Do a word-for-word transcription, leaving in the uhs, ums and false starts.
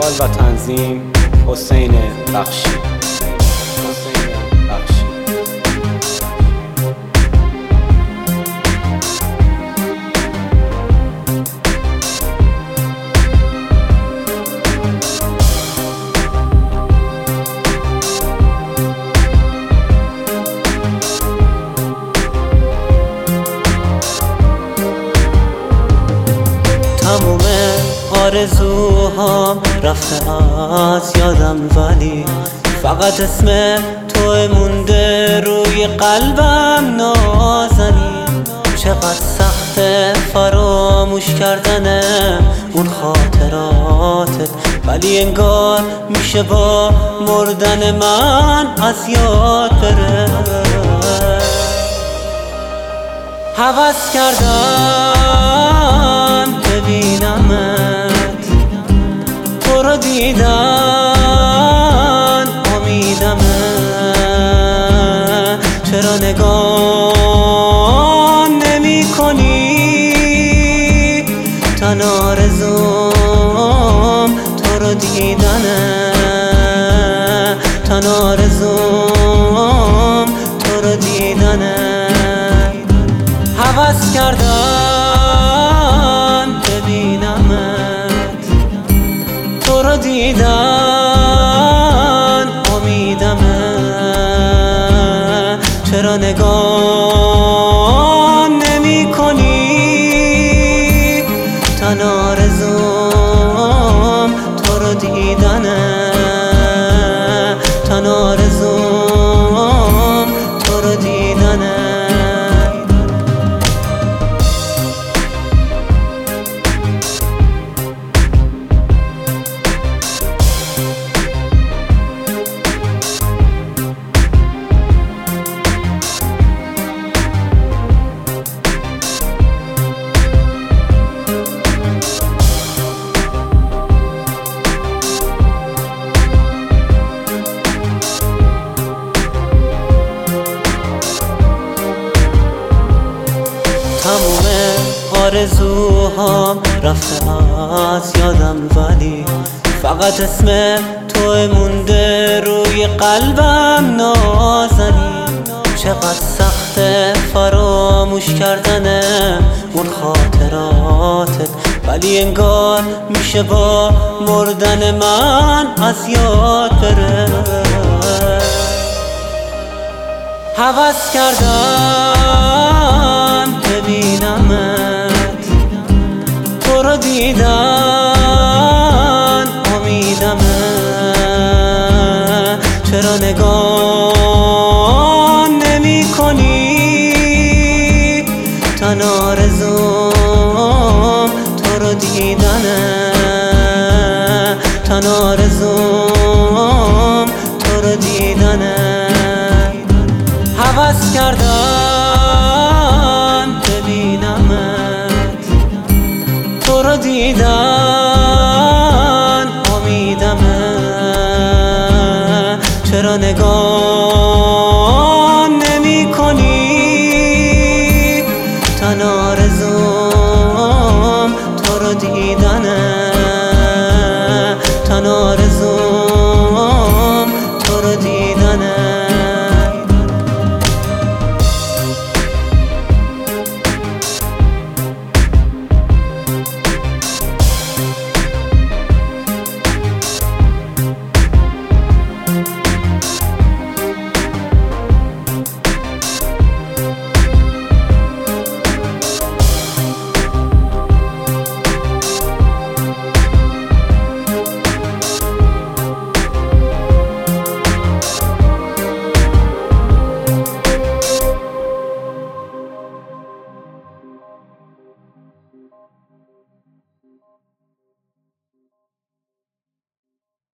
وکال و تنظیم حسین بخشی. حسین بخشی. تموم آرزوهام رفته از یادم، ولی فقط اسم تو مونده روی قلبم نازنین. چقدر سخته فراموش کردن اون خاطراتت، ولی انگار میشه با مردن من از یاد بره. هوس کردم ببینمت، تو رو دیدن امیدمه. چرا نگاه نمی کنی؟ تن آرزوم تو رو دیدنه، تن آرزوم تو رو دیدنه. هوس کردم ببینمت، تو رو دیدن امیدمه. چرا نگاه نمی کنی؟ تن آرزوم تو رو دیدنه، تن آرزوم تو رو دیدنه. تموم آرزوهام رفته از یادم، ولی فقط اسم تو مونده روی قلبم نازنین. چقدر سخته فراموش کردن اون خاطراتت، ولی انگار میشه با مردن من از یاد بره. هوس کردم ببینمت، تو رو دیدن امیدمه. چرا نگاه نمی کنی؟ تن آرزوم تو رو دیدنه، تن آرزوم تو رو دیدنه. هوس کردم ببینمت، تو رو دیدم